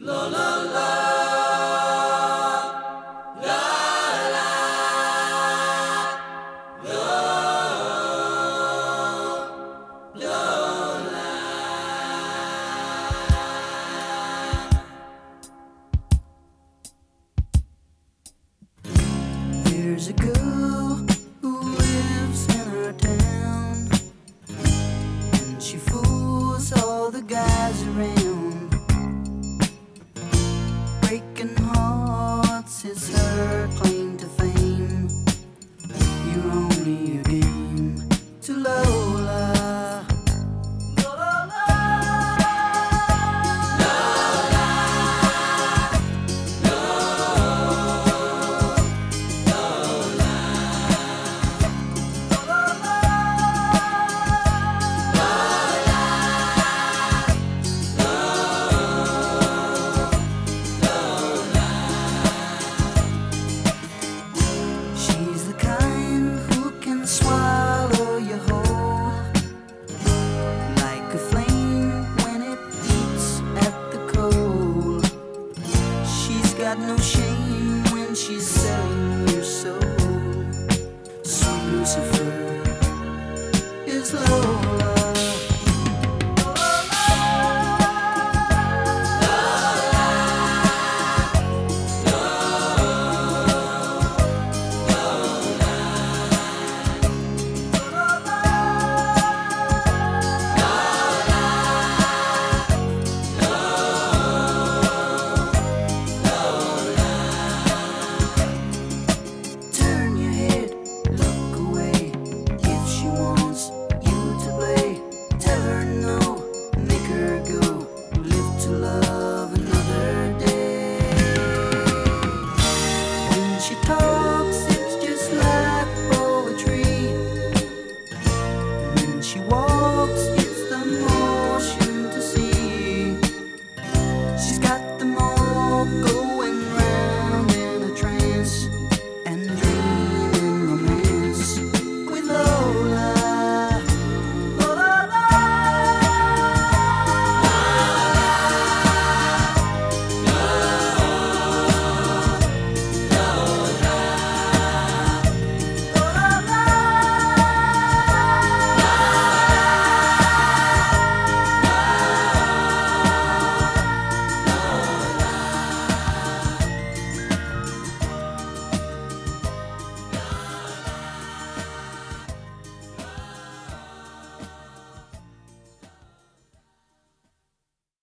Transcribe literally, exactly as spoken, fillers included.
There's a girl who lives in her town, and she fools all the guys around. Breaking hearts is her claim to fame. You're only a game to Lola. She's the kind who can swallow you whole, like a flame when it heats at the coal. She's got no shame.